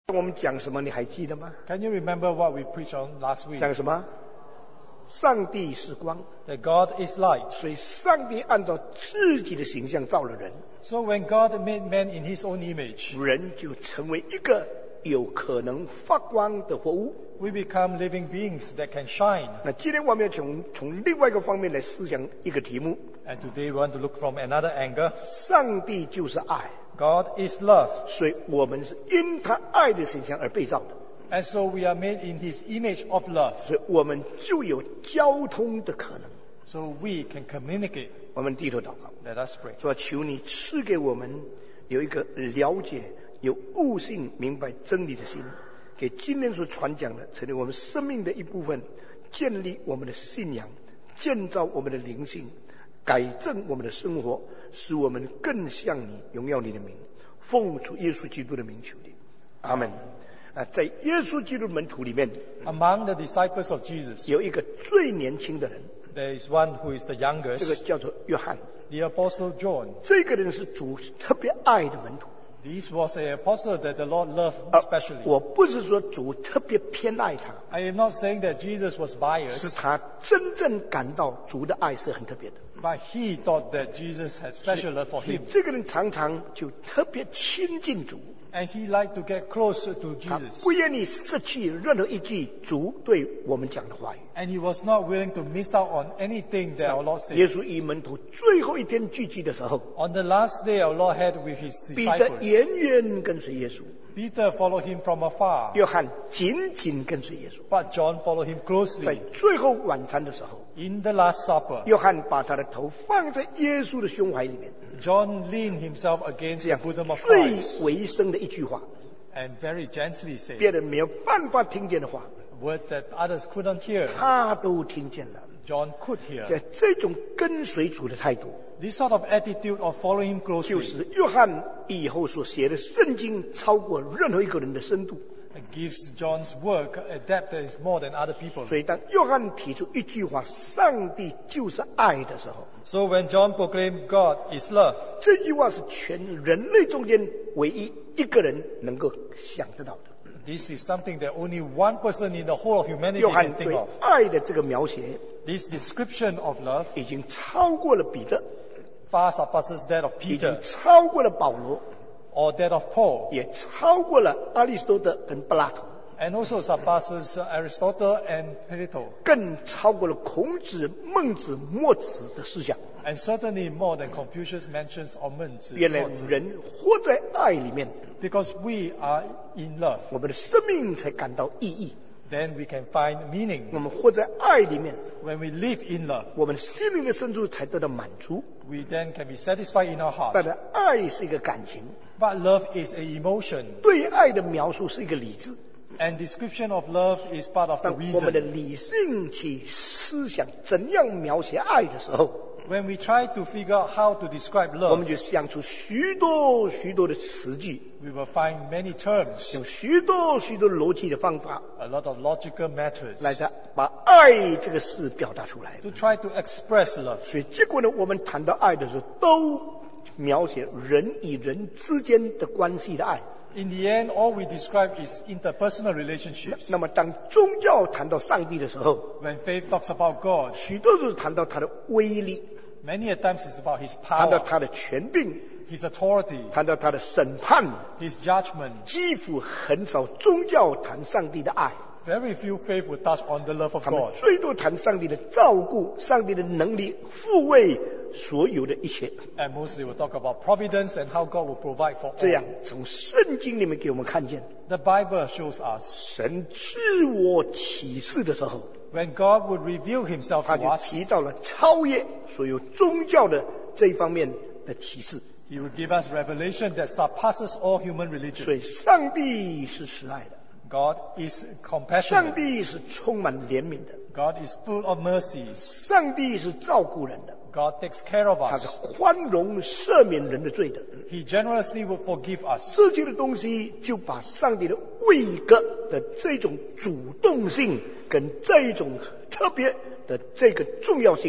我们讲什么你还记得吗？ Can you remember what we preached on last week? 讲什么？上帝是光， That God is light. 所以上帝按照自己的形象造了人， So when God made man in his own image, 人就成为一个有可能发光的活物。 we become living beings that can shine. 那今天我们要从另外一个方面来思想一个题目： And today we want to look from another angle. 上帝就是爱， God is love. 所以我们是因他爱的形象而被造的， And so we are made in his image of love. 所以我们就有交通的可能。 So we can communicate. 我们低头祷告， Let us pray. 说求你赐给我们有一个了解、有悟性、明白真理的心，给今天所传讲的成为我们生命的一部分，建立我们的信仰，建造我们的灵性，改正我们的生活，使我们更像你，荣耀你的名，奉主耶稣基督的名求你，阿门。在耶稣基督门徒里面， Among the disciples of Jesus, 有一个最年轻的人， there is one who is the 这个 youngest, 叫做约翰。 the Apostle John. 这个人是主特别爱的门徒。 This was an apostle that the Lord loved 我 especially. 不是说主特别偏爱他， I am not saying that Jesus was 是 biased, 他真正感到主的爱是很特别的。 but he thought that Jesus had special love for 所以 him. 这个人常常就特别亲近主， And he liked to get closer to 他 Jesus. 不愿意失去任何一句主对我们讲的话语。 And he was not willing to miss out on anything that our Lord 耶 said. 稣与门徒最后一天聚集的时候， On the last day, our Lord had with his 彼得 disciples. 远远跟随耶稣， Peter followed him from afar, 约翰紧紧跟随耶稣。 but John followed him 在 closely. 最后晚餐的时候， In the Last Supper, 约翰把他的头放在耶稣的胸怀里面， John leaned himself against 这 the 样 bosom of 最 Christ 微声的一句话， and very gently said 别人没有办法听见的话， words that others couldn't hear. 他都听见了。 John could hear. 在这种跟随主的态度， This sort of attitude of following him 就 closely 是约翰以后所写的圣经超过任何一个人的深度。 gives John's work a depth that is more than other people. 所以当约翰提出一句话“上帝就是爱”的时候， So when John proclaimed God is love, 这句话是全人类中间唯一一个人能够想得到的。 this is something that only one person in the whole of humanity 约翰 can think 对 of. 爱的这个描写 This description of love 已经超过了彼得， far surpasses that of 已经 Peter 超过了保罗， or that of Paul, 也超过了阿里斯多德跟柏拉图， and also surpasses Aristotle and Plato, 更超过了孔子、孟子、墨子的思想。 and certainly more than Confucius mentions or Menzi. 原来人活在爱里面， Because we are in love, 我们的生命才感到意义。 then we can find meaning. 我们活在爱里面， When we live in love, 我们心灵的深处才得到满足。 we then can be satisfied in our 当 heart. 然，爱是一个感情， But love is a emotion, 对爱的描述是一个理智。 and description of love is part of the 当我们的 reason. 理性去思想怎样描写爱的时候， When we try to figure out how to describe 我们 love, 就想出许多许多的词句， we will find many terms, 有许多许多逻辑的方法 a lot of logical matters 来把爱这个事表达出来。 to try to express love. 所以结果呢，我们谈到爱的时候，都描写人与人之间的关系的爱。 In the end, all we describe is interpersonal relationships. 那么当宗教谈到上帝的时候， When faith talks about God, 许多都是谈到他的威力， many a times it's about His 谈到 power, 他的权柄， His authority, 谈到他的审判， His judgment. 几乎很少宗教谈上帝的爱， Very few faith will touch on the love of 他们 God. 最多谈上帝的照顾、上帝的能力抚慰所有的一切。 And mostly we'll talk about providence and how God will provide for 这样 all. 从圣经里面给我们看见， The Bible shows us 神自我启示的时候， when God would reveal Himself 他 to 就 us, 提到了超越所有宗教的这一方面的启示。 He will give us revelation that surpasses all human 所 religion. 以，上帝是慈爱的， God is 上 compassionate. 帝是充满怜悯的， God is full of mercy. 上帝是照顾人的， God takes care of 他是 us. 宽容赦免人的罪的。 He generously will forgive us. 这些的东西就把上帝的位格的这种主动性跟这一种特别的这个重要性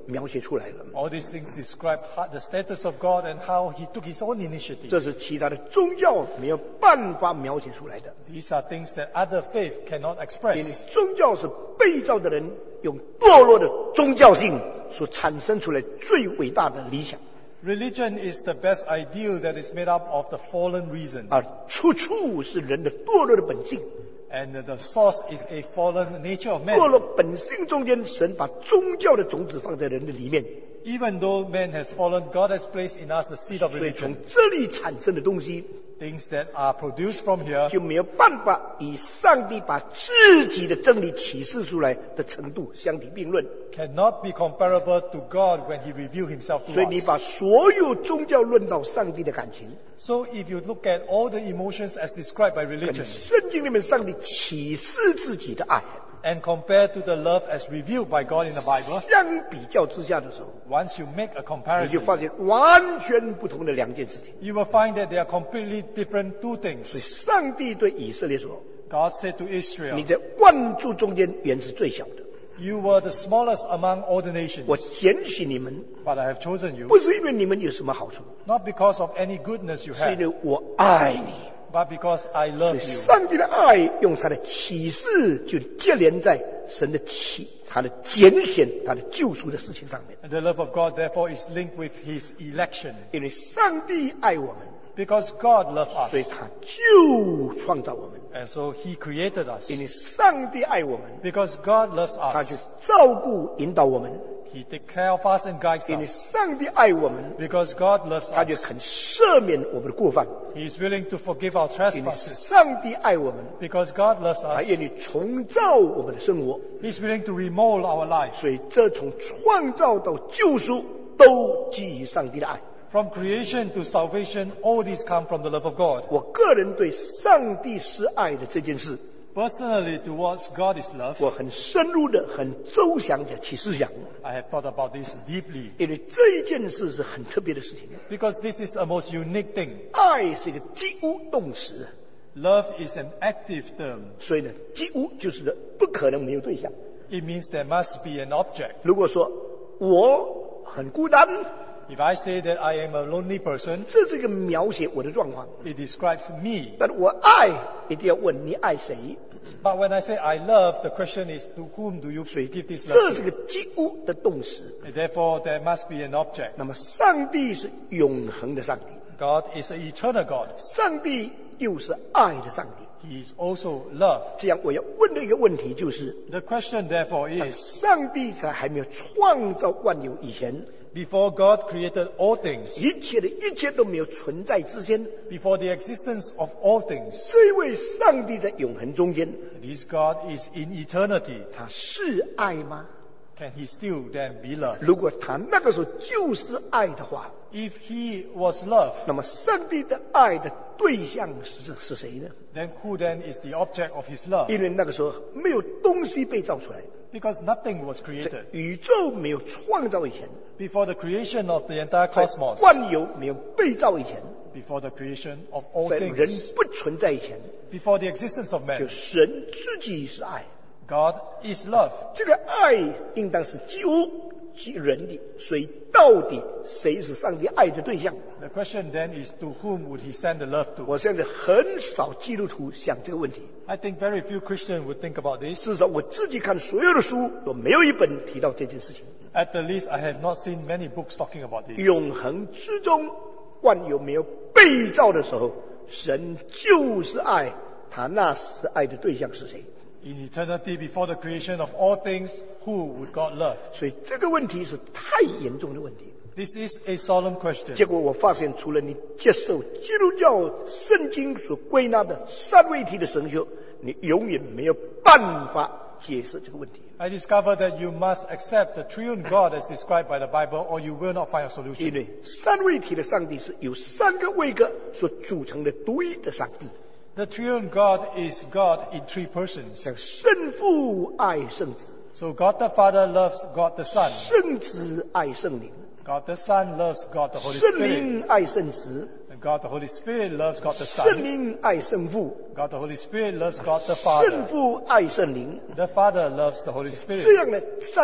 描写出来了。 All these things describe the status of God and how he took his own initiative. 这是其他的宗教没有办法描写出来的。 These are things that other faith cannot 因为 express. 宗教是被造的人用堕落的宗教性所产生出来最伟大的理想， Religion is the best ideal that is made up of the fallen reason. 而处处是人的堕落的本性。 And the source is a fallen nature of 堕 man. 落本性中间，神把宗教的种子放在人的里面， Even though man has fallen, God has placed in us the seed of 所以从 religion. 这里产生的东西 Things that are produced from here 就没有办法与上帝把自己的真理启示出来的程度相提并论。 cannot be comparable to God when he revealed himself 所以 to 你 us. 把所有宗教论到上帝的感情， So if you look at all the emotions as described by 跟 religion 圣经里面上帝启示自己的爱 and compare to the love as revealed by God in the Bible, 相比较之下的时候， once you make a 你就 comparison, 发现完全不同的两件事情。 you will find that they are completely different two 所以 things. 上帝对以色列说 God said to：“ 你 Israel, 在万族中间原是最小的， you were the smallest among all the 我 nations, 拣选你们， but I have chosen you, 不是因为你们有什么好处， not because of any goodness you 是因 have, 为我爱你。 but because I 所 love 以 you. 上帝的爱用他的启示就接连在神的他的拣选、他的救赎的事情上面。 And the love of God, therefore, is linked with his election. 因为上帝爱我们， Because God loved 所以 us, 他就创造我们。 and so he created us. 因为上帝爱我们， Because God loves 他就 us, 照顾引导我们。 he takes care of us and guides 因为 us. 上帝爱我们， Because God loves 他就 us, 肯赦免我们的过犯。 he is willing to forgive our 因为 trespasses. 上帝爱我们， Because God loves 他 us, 愿意重造我们的生活。 he is willing to remold our lives. 所以这从创造到救赎都基于上帝的爱。 From creation to salvation, all these come from the love of God. 我个人对上帝是爱的这件事， Personally, towards God is love. 我很深入的、很周详的去思想， I have thought about this deeply 因为这一件事是很特别的事情。 because this is a most unique thing. 爱是一个及物动词， Love is an active term. 所以呢，及物就是不可能没有对象。 It means there must be an object. 如果说我很孤单， If I say that I am a lonely person, 这是一个描写我的状况。 it describes me. 但我爱一定要问你爱谁， But when I say I love, the question is to whom do you give this 这 love 是 to? 个及物的动词。 And therefore, there must be an object. 那么上帝是永恒的上帝， God is an eternal God. 上帝又是爱的上帝。 He is also love. 这样我要问的一个问题就是： The question therefore is, 上帝在还没有创造万有以前， before God created all things, 一切都没有存在之前， before the existence of all things, 这位上帝在永恒中间， this God is in eternity. 他是爱吗？ Can he still then be love? 如果他那个时候就是爱的话， If he was love, 那么上帝的爱的对象是谁呢？ then who then is the object of his love? 因为那个时候没有东西被造出来， Because nothing was 在 created. 宇宙没有创造以前， Before the creation of the entire 在 cosmos, 万有没有被造以前， before the creation of all 在人 things, 不存在以前， before the existence of 就 man, 神自己是爱。 God is love. 这个爱应当是基物及人的，所以到底谁是上帝爱的对象？ The question then is to whom would he send the love to? 我相信很少基督徒想这个问题， I think very few Christians would think about this. 至少我自己看所有的书都没有一本提到这件事情。 At the least, I have not seen many books talking about this. 永恒之中，万有没有被造的时候，神就是爱，他那时爱的对象是谁？ In eternity, before the creation of all things, who would God love? 所以这个问题是太严重的问题。 This is a solemn question. 结果我发现，除了你接受基督教圣经所归纳的三位一体的神学，你永远没有办法解释这个问题。 I discovered that you must accept the triune God as described by the Bible, or you will not find a 因 solution. 为三位一体的上帝是由三个位格所组成的独一的上帝， The triune God is God in three persons. 像圣父爱圣子， So God the Father loves God the Son. 圣子爱圣灵， God the Son loves God the Holy 圣 Spirit. 灵爱圣子， And God the Holy Spirit loves God the 圣 Son. 灵爱圣父， God the Holy Spirit loves God the 圣 Father. 父爱圣灵。 The Father loves the Holy 这 Spirit. 样的三个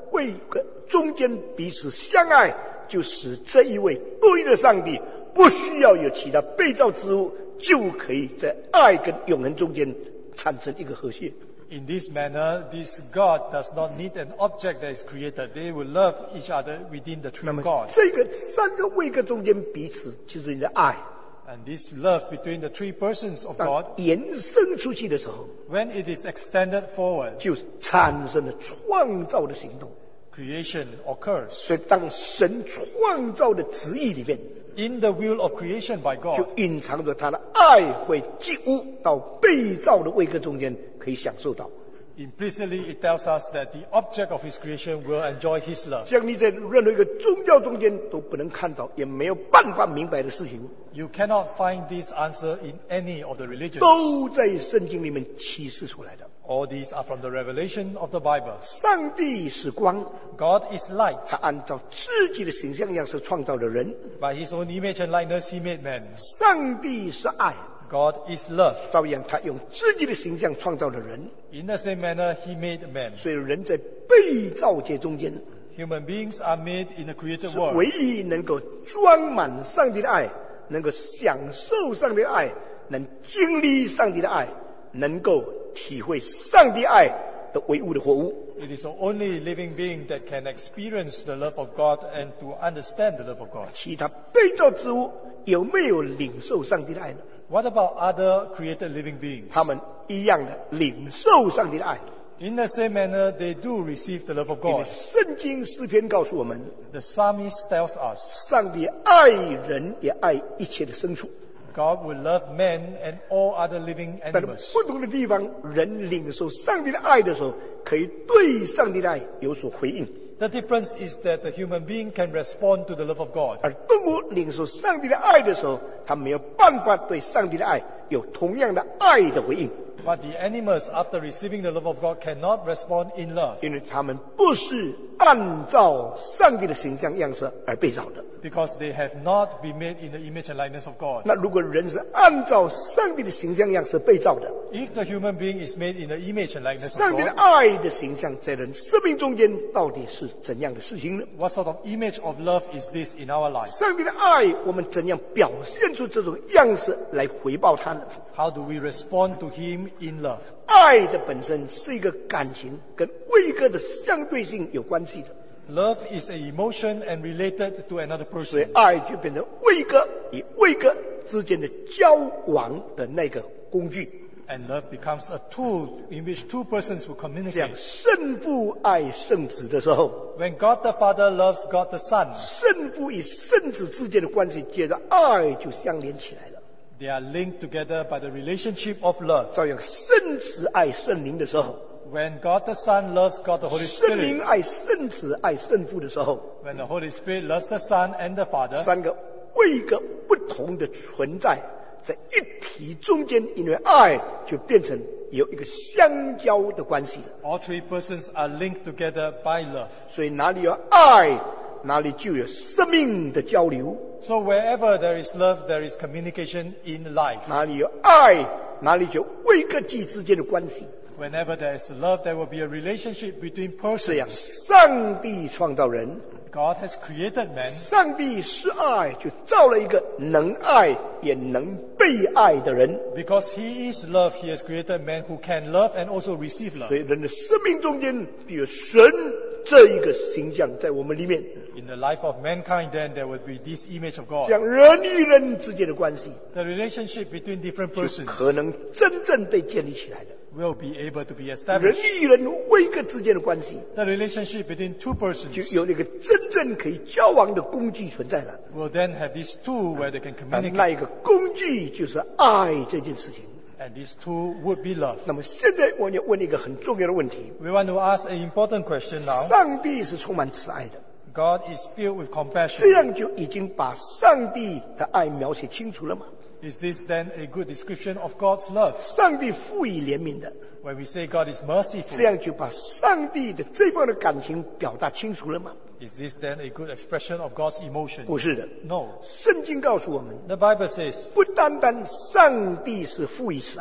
位格中间彼此相爱，就使这一位独一的上帝不需要有其他被造之物，就可以在爱跟永恒中间产生一个和谐。 In this manner, this God does not need an object that is created. They will love each other within the 那 true 么 God. 这个三个位格中间彼此就是你的爱， And this love between the three persons of 当 God, 延伸出去的时候， when it is extended forward, 就产生了创造的行动。 creation occurs. 所以当神创造的旨意里面， In the will of creation by 就 God, 隐藏着他的爱会进入到被造的位格中间，可以享受到。 implicitly it tells us that the object of His creation will enjoy His love. 这样你在任何一个宗教中间都不能看到，也没有办法明白的事情， You cannot find this answer in any of the religions. 都在圣经里面启示出来的。 All these are from the revelation of the Bible. 上帝是光， God is light. 他按照自己的形象样式创造了人。 By His own image and likeness He made man. 上帝是爱， God is love. 照样他用自己的形象创造了人。 In the same manner He made man. 所以人在被造界中间， Human beings are made in the created 是唯 world. 一能够装满上帝的爱，能够享受上帝的爱，能经历上帝的爱，能够体会上帝爱的唯物的活物。 It is the only living being that can experience the love of God and to understand the love of God. 其他被造之物有没有领受上帝的爱呢？ What about other created living beings? 他们一样的领受上帝的爱。 In the same manner, they do receive the love of 因为 God. 圣经诗篇告诉我们， The psalmist tells us, 上帝爱人也爱一切的牲畜。 God will love men and all other living 但是 animals. 不同的地方，人领受上帝的爱的时候，可以对上帝的爱有所回应； The difference is that the human being can respond to the love of God. 而动物领受上帝的爱的时候，它没有办法对上帝的爱有同样的爱的回应， But the animals, after receiving the love of God, cannot respond in love 因为它们不是按照上帝的形象样式而被造的。 because they have not been made in the image and likeness of God. 那如果人是按照上帝的形象样式被造的， If the human being is made in the image and likeness of 上帝的 God, 爱的形象在人生命中间到底是怎样的事情呢？ what sort of image of love is this in our life? 上帝的爱，我们怎样表现出这种样式来回报他呢？ How do we respond to Him in love? 爱的本身是一个感情，跟位格的相对性有关系的， Love is an emotion and related to another 所以 person. 爱就变成位格与位格之间的交往的那个工具。 And love becomes a tool in which two persons will 这样， communicate. 圣父爱圣子的时候， When God the Father loves God the Son, 圣父与圣子之间的关系，接着爱就相连起来了。 they are linked together by the relationship of love. 照样，圣子爱圣灵的时候， When God the Son loves God the Holy 圣灵 Spirit, 爱圣子爱圣父的时候， when the Holy Spirit loves the Son and the Father, 三个位格不同的存在，在一体中间，因为爱就变成有一个相交的关系了。 all three persons are linked together by love. 所以哪里有爱，哪里就有生命的交流； So wherever there is love, there is communication in life. 哪里有爱，哪里就有位格际之间的关系。 Whenever there is love, there will be a relationship between 这样， persons. 上帝创造人， God has created man. 上帝是爱，就造了一个能爱也能被爱的人。 Because He is love, He has created man who can love and also receive 所 love. 以人的生命中间必有神这一个形象在我们里面， In the life of mankind, then there will be this image of 这 God. 样人与人之间的关系 The relationship between different 就 persons 可能真正被建立起来了。 will be able to be 人 established. 与人位格之间的关系 The relationship between two 就 persons 有那个真正可以交往的工具存在了。 will then have this tool where they can 那 communicate. 一个工具就是爱这件事情。 And this tool would be love. 那么现在我要问一个很重要的问题： We want to ask an important question now. 上帝是充满慈爱的， God is filled with 这 compassion. 样就已经把上帝的爱描写清楚了吗？ Is this then a good description of God's love? 上帝富以怜悯的， When we say God is 这 merciful, 样就把上帝的这方的感情表达清楚了吗？ is this then a good expression of God's emotion? 不是的， No. 圣经告诉我们， The Bible says 不单单上帝是富以慈爱的，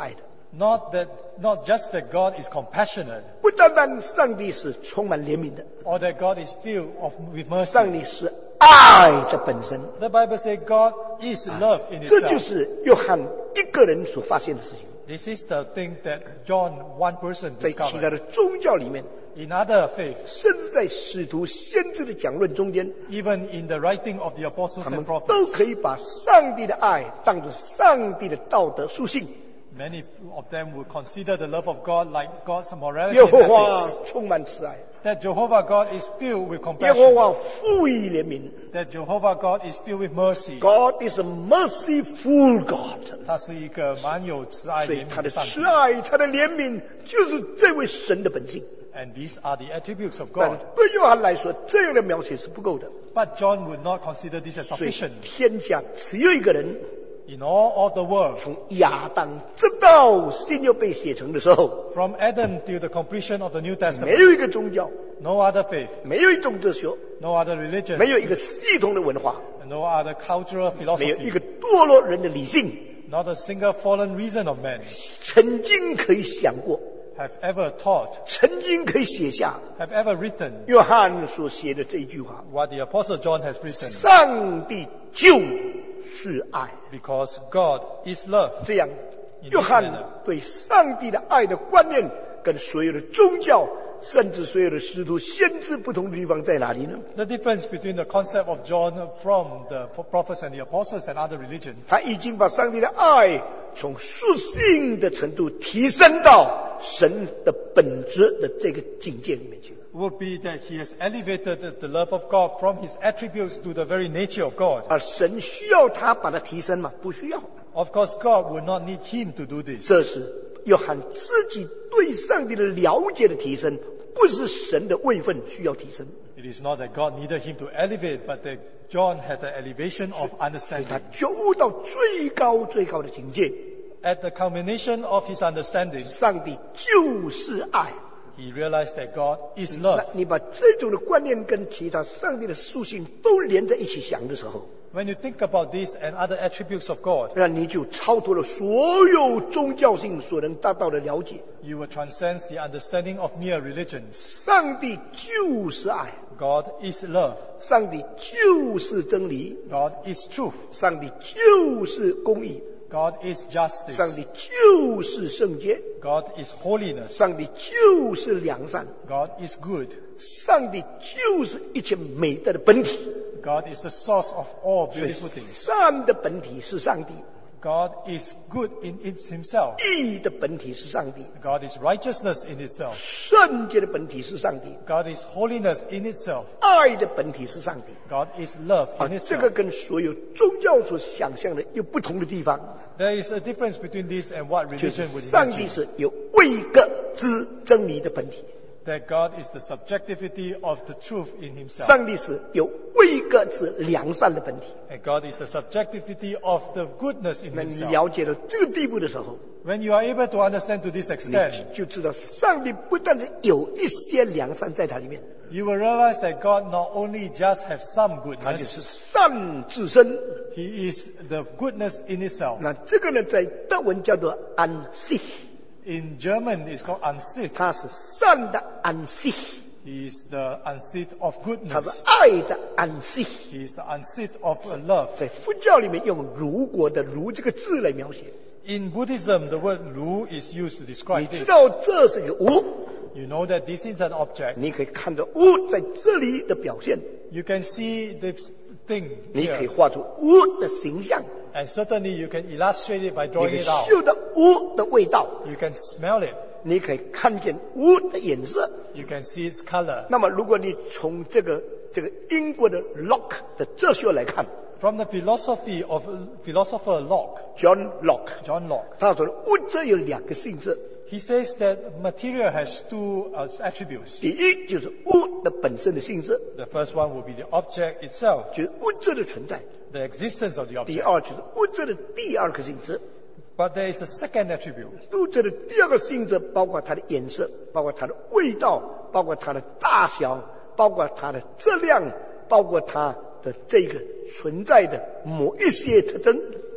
Not just that God is compassionate, 不单单上帝是充满怜悯的， or that God is filled with mercy. 上帝是爱的本身。 The Bible says God is love in 这就 itself. 是约翰一个人所发现的事情。 This is the thing that John, one person, 在其他 discovered. 的宗教里面， In other faiths, 甚至在使徒先知的讲论中间， even in the writing of the 他 apostles 们 and 都 prophets, 可以把上帝的爱当作上帝的道德属性。 many of them will consider the love of God like God's morality 耶 and 和华 ethics. 充满慈爱， That Jehovah God is filled with 耶和 compassion. 华富于怜悯。 That Jehovah God is filled with mercy. God is a merciful God。 他是一个蛮有慈爱所以怜他的慈悯的上帝。 爱，他的怜悯，就是这位神的本性。 And these are the attributes of 但 God. 对约翰来说，这样的描写是不够的。 But John would not consider this as 所以 sufficient. 天下只有一个人， In all of the world, 从亚当直到新约被写成的时候， from Adam till the completion of the New 没 Testament, 有一个宗教， no other faith, 没有一种哲学， no other religion, 没有一个系统的文化， no other cultural 没有一个 philosophy, 堕落人的理性， not a single fallen reason of man 曾经可以想过， have ever taught, 曾经可以写下 have ever written 约翰所写的这一句话： what the Apostle John has written. 上帝就是爱。 Because God is love. 这样，约翰对上帝的爱的观念跟所有的宗教，甚至所有的使徒先知不同的地方在哪里呢？ The difference between the concept of John from the prophets and the apostles and other religions, 他已经把上帝的爱从属性的程度提升到神的本质的这个境界里面去了。 would be that he has elevated the love of God from his attributes to the very nature of God. 而神需要他把它提升吗？不需要。 Of course, God would not need him to do this. 这是约翰自己对上帝的了解的提升，不是神的位分需要提升。 It is not that God needed him to elevate, but that John had the elevation of 他 understanding. 觉悟到最高最高的境界， At the culmination of his understanding, 上帝就是爱。 he realized that God is 那 love. 你把这种的观念跟其他上帝的属性都连在一起想的时候， When you think about this and other attributes of God, 那你就超脱了所有宗教性所能达到的了解。 you will transcend the understanding of mere religions. 上帝就是爱， God is love. 上帝就是真理， God is truth. 上帝就是公义， God is 上 justice. 帝就是圣洁， God is holiness. 上帝就是良善， God is good. 上帝就是一切美德的本体。 God is the source of all 所以 beautiful things. 善的本体是上帝， God is good in himself. 义的本体是上帝， God is righteousness in itself. 圣洁的本体是上帝， God is holiness in itself. 爱的本体是上帝。 God is love 啊， in 这个 itself. 跟所有宗教所想象的有不同的地方， There is a difference between this and what 就是 religion would 上帝 imagine. 是有位格之真理的本体， That God is the subjectivity of the truth in himself. 上帝是有位格之良善的本体。 And God is the subjectivity of the goodness in 那你 himself. 了解到这个地步的时候， When you are able to understand to this 你 extent, 就知道上帝不但是有一些良善在它里面， you will realize that God not only just has some 它就 goodness, 是善自身。 He is the goodness in itself. 那这个呢，在德文叫做安息， In German, it's called Ansicht. 它是善的安息， He is the Ansicht of 它是 goodness. 爱的安息。 He is the Ansicht of love. 在佛教里面用如果的如这个字来描写， In Buddhism, the word Ru is used to 你 describe 知 this. 道这是个无， You know that this is an object. 你可以看到无在这里的表现， You can see this thing 你可以 here. 画出无的形象， And certainly you can illustrate it by 你 drawing 可以 it out. 嗅到无的味道， You can smell it. 你可以看见无的颜色。 You can see its color. 那么，如果你从这个英国的 Locke 的哲学来看 From the philosophy of philosopher Locke, ，John Locke， John Locke, 他说物质有两个性质， he says that material has two attributes. 第一就是物的本身的性质， The first one will be the object itself, 就是物质的存在； the existence of the 第 object. 二就是物质的第二个性质。 But there is a second attribute. 物质的第二个性质包括它的颜色，包括它的味道，包括它的大小，包括它的质量，包括它的这个存在的某一些特征。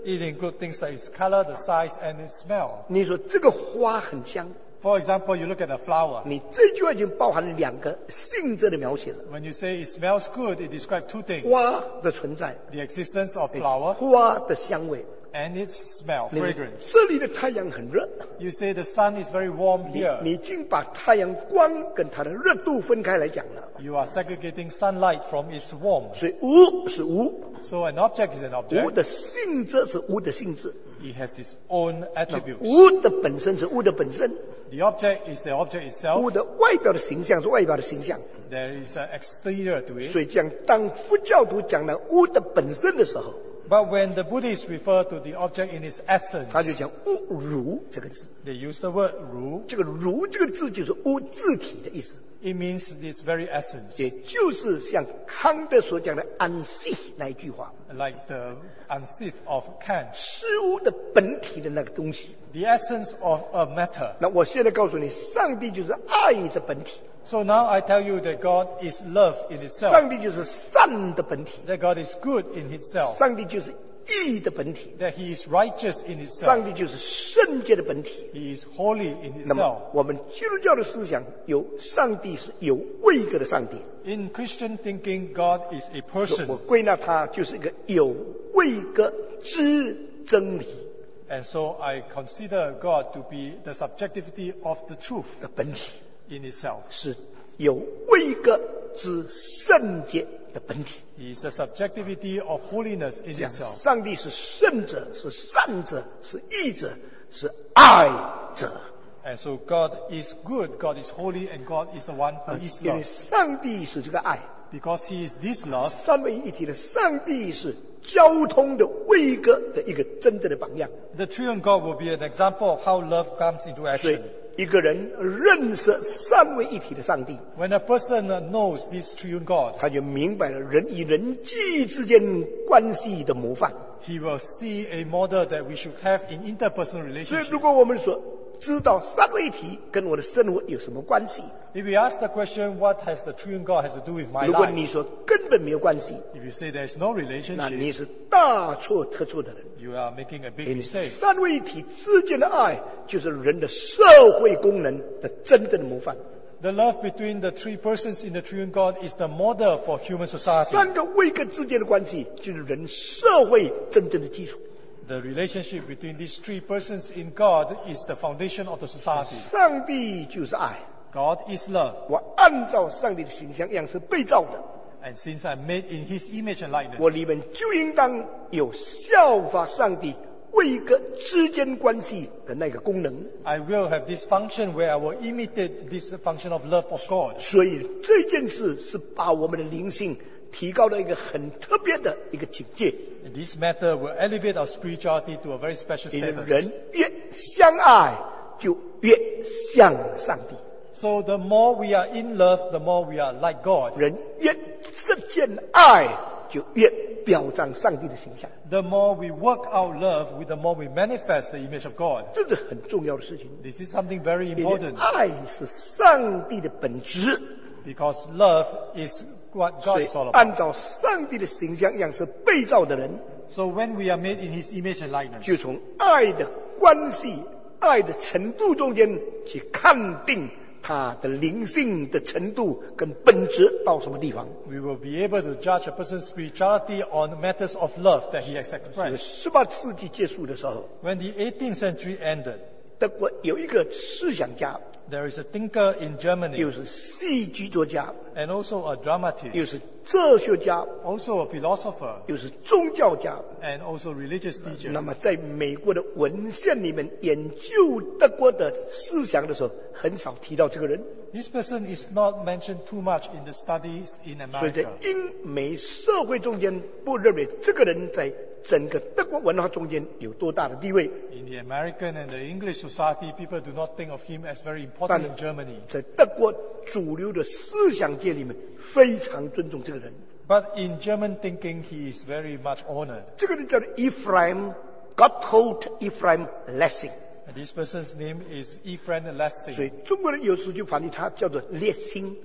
It includes things like its color, the size, and its smell. 你说这个花很香， For example, you look at a flower. 你这句话已经包含了2个性质的描写了。 When you say it smells good, it describes two things. 花的存在， The existence of flower 花的香味。 and its smell, 你说 fragrance. 这里的太阳很热， You say the sun is very warm 你 here. 已经把太阳光跟它的热度分开来讲了。 You are segregating sunlight from its warmth. 所以无是无， So an object is an 无 object. 的性质是无的性质， It has its own attributes. 无的本身是无的本身， The object is the object 无 itself. 的外表的形象是外表的形象。 There is an exterior to 所 it. 以讲，当佛教徒讲了无的本身的时候， But when the Buddhists refer to the object in its essence, 他就讲无如这个字。 they use the word ru. 这个如这个字就是无自体的意思， It means its very essence. 也就是像康德所讲的安息那一句话， Like the unsith of Kant. 事物的本体的那个东西。 The essence of a matter. 那我现在告诉你，上帝就是爱的本体， So now I tell you that God is love in itself. 上帝就是善的本体， That God is good in itself. 上帝就是义的本体， That He is righteous in 上 itself. 帝就是圣洁的本体。 He is holy in 那么 itself. 我们基督教的思想有上帝是有位格的上帝， In Christian thinking, God is a 我 person. 归纳它就是一个有位格之真理 And so I consider God to be the subjectivity of the truth 的本体， in itself. 是有位格之圣洁的本体。 He is the subjectivity of holiness in 这样， itself. 上帝是圣者，是善者，是义者，是爱者。 And so God is good, God is holy, and God is the one who is 因为 love. 上帝是这个爱， Because He is this love, 三位一体的上帝是交通的位格的一个真正的榜样。 the triune God will be an example of how love comes into 所以 action. 一个人认识三位一体的上帝， When a person knows this triune God, 他就明白了人与人际之间关系的模范。 he will see a model that we should have in interpersonal 所以， relationship. 如果我们说知道三位一体跟我的生活有什么关系， If we ask the question, what has the triune God has to do with my 如果 life? 你说根本没有关系， If you say there is no 那 relationship, 你是大错特错的人。 you are making a big 因为 mistake. 三位一体之间的爱，就是人的社会功能的真正的模范。 The love between the three persons in the triune God is the model for human society. 三个位格之间的关系，就是人社会真正的基础。 The relationship between these three persons in God is the foundation of the society. 上帝就是爱， God is love. 我按照上帝的形象样式被造的， And since I'm made in His image and likeness, 我里面就应当有效法上帝位格之间关系的那个功能。 I will have this function where I will imitate this function of love of God. 所以这件事是把我们的灵性提高到一个很特别的一个境界。 And this matter will elevate our spirituality to a very special 因为 status. 人越相爱，就越像上帝； So the more we are in love, the more we are like God. 人越实践爱，就越表彰上帝的形象。 The more we work out love, the more we manifest the image of God. 这是很重要的事情。 This is something very 因为 important 爱是上帝的本质， because love is what 所 God 以 is all about. 按照上帝的形象样式被造的人， So when we are made in His image and likeness, 就从爱的关系、爱的程度中间去看定他的灵性的程度跟本质到什么地方。 we will be able to judge a person's spirituality on matters of love that he has expressed. 18世纪结束的时候， When the 18th century ended, 德国有一个思想家， there is a thinker in Germany 又是戏剧作家， and also a 又 dramatist, 是哲学家， also a philosopher, 又是宗教家。 and also religious teacher. 那么，在美国的文献里面研究德国的思想的时候，很少提到这个人。 This person is not mentioned too much in the studies in 所以在 America. 英美社会中间，不认为这个人在整个德国文化中间有多大的地位。 In the American and the English society, people do not think of him as very important in Germany. 在德国主流的思想界里面，非常尊重这个人。 But in German thinking, he is very much honored. 这个人叫做 Ephraim Gotthold Ephraim Lessing。 And this person's name is Ephraim 所 Lessing. 以中国人有时就翻译他叫做列星。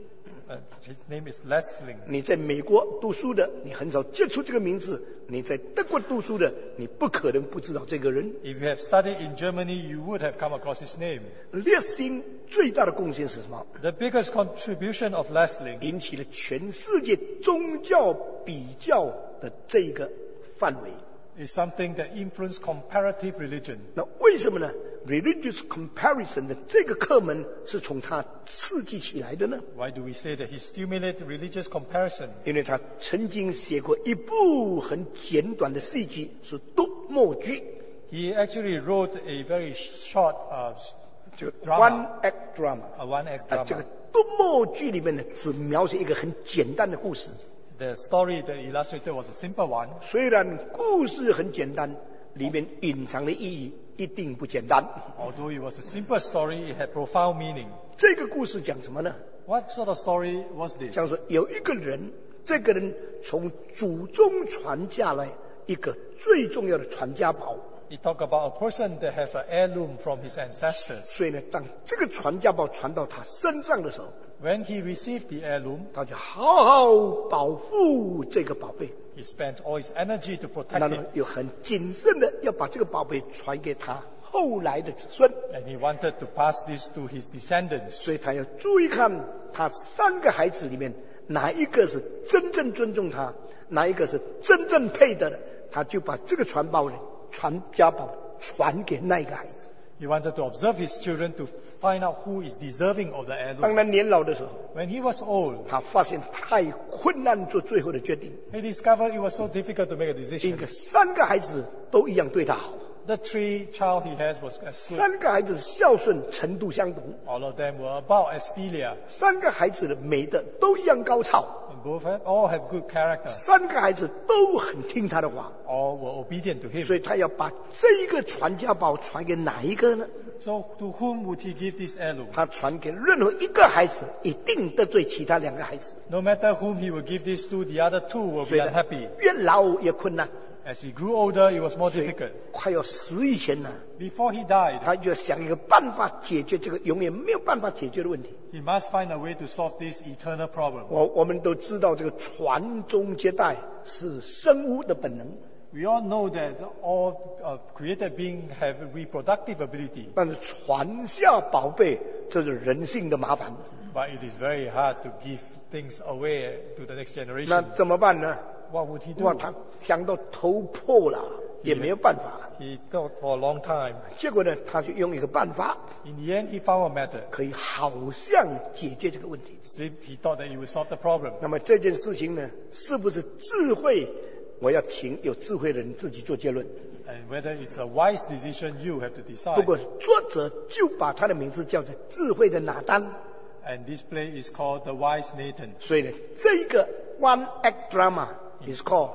His name is Leslie. 你在美国读书的，你很少接触这个名字；你在德国读书的，你不可能不知道这个人。 If you have studied in Germany, you would have come across his name. 列辛最大的贡献是什么？ The biggest contribution of Leslie 引起了全世界宗教比较的这一个范围。 is something that influenced comparative religion. 那为什么呢 ？Religious comparison 的这个课门是从他刺激起来的呢？ Why do we say that he stimulated religious comparison? 因为他曾经写过一部很简短的戏剧，是独幕剧， He actually wrote a very short 这个 drama. one act drama。 a one-act 这个 drama. 独幕剧里面呢，只描写一个很简单的故事。 The story that illustrated was a simple one. 虽然故事很简单，里面隐藏的意义一定不简单。 Although it was a simple story, it had profound meaning. 这个故事讲什么呢？ What sort of story was this? 像说有一个人，这个人从祖宗传下来一个最重要的传家宝， It talked about a person that has an heirloom from his ancestors. 所以呢，当这个传家宝传到他身上的时候， When he received the heirloom, 他就好好保护这个宝贝， he spent all his energy to protect 然 it. 后又很谨慎的要把这个宝贝传给他后来的子孙， And he wanted to pass this to his descendants. 所以他要注意看他3个孩子里面哪一个是真正尊重他，哪一个是真正配得的，他就把这个传家宝传给那个孩子。 He wanted to observe his children to find out who is deserving of the 当 heirloom. 他年老的时候， When he was old, 他发现太困难做最后的决定， he discovered it was so difficult to make a 因 decision. 为3个孩子都一样对他好， The 3 child he has was as good. 3个孩子孝顺程度相同， All of them were about as filial. 3个孩子的美德都一样高超， And all have good character. 3个孩子都很听他的话， All were obedient to 所 him. 以他要把这一个传家宝传给哪一个呢？ So to whom would he give this heirloom? 他传给任何一个孩子，一定得罪其他2个孩子， No matter whom he will give this to, the other 2 will 所 be 以呢 unhappy. 越老越困难。 As he grew older, it was more difficult. 快要死以前呢， Before he died, 他就要想一个办法解决这个永远没有办法解决的问题。 he must find a way to solve this eternal problem. 我们都知道，这个传宗接代是生物的本能， We all know that all created beings have reproductive ability, 但是传下宝贝，这是人性的麻烦。 but it is very hard to give things away to the next 那 generation. 怎么办呢？ What would he 哇， do? 他想到头破了，也没有办法。 He thought for a long time. 结果呢，他就用一个办法， In the end, he found a method. 可以好像解决这个问题。 He thought that he would solve the problem. 那么这件事情呢，是不是智慧？我要请有智慧的人自己做结论。 And whether it's a wise decision, you have to 不 decide. 过作者就把他的名字叫做智慧的拿单。 And this play is called The Wise Nathan. 所以呢，这个 one act drama is called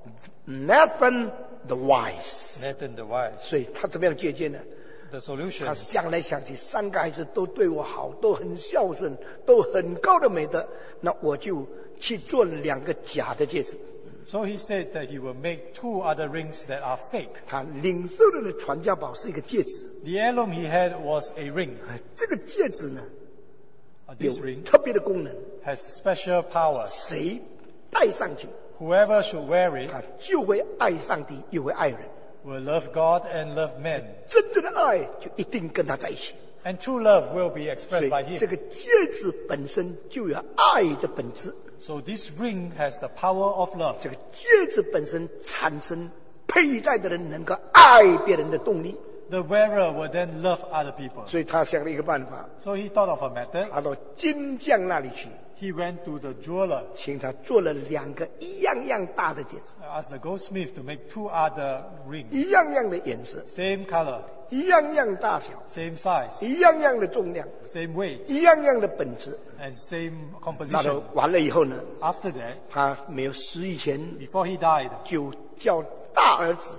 Nathan the Wise。 Nathan the Wise. 所以他怎么样解决呢？ The solution. 他想来想去，3个孩子都对我好，都很孝顺，都很高的美德，那我就去做2个假的戒指。 So he said that he will make 2 other rings that are fake. 他领受了的传家宝是一个戒指， The heirloom he had was a ring. 这个戒指呢有 This ring 特别的功能， has special power. 谁戴上去， Whoever should wear it 他就会爱上帝，又会爱人。 will love God and love men. 真正的爱就一定跟他在一起。 And true love will be 所 expressed 以 by 这 him. 个戒指本身就有爱的本质， So this ring has the power of love. 这个戒指本身产生佩戴的人能够爱别人的动力。 The wearer will then love other people. 所以他想了一个办法， So he thought of a method. 他到金匠那里去， He went to the jeweler, 请他做了2个一样样大的戒指， asked the goldsmith to make 2 other rings. 一样样的颜色， Same color, 一样样大小， same size, 一样样的重量， same weight, 一样样的本质。 and same 那 composition. 都完了以后呢， After that, 他没有死以前， before he died, 就叫大儿子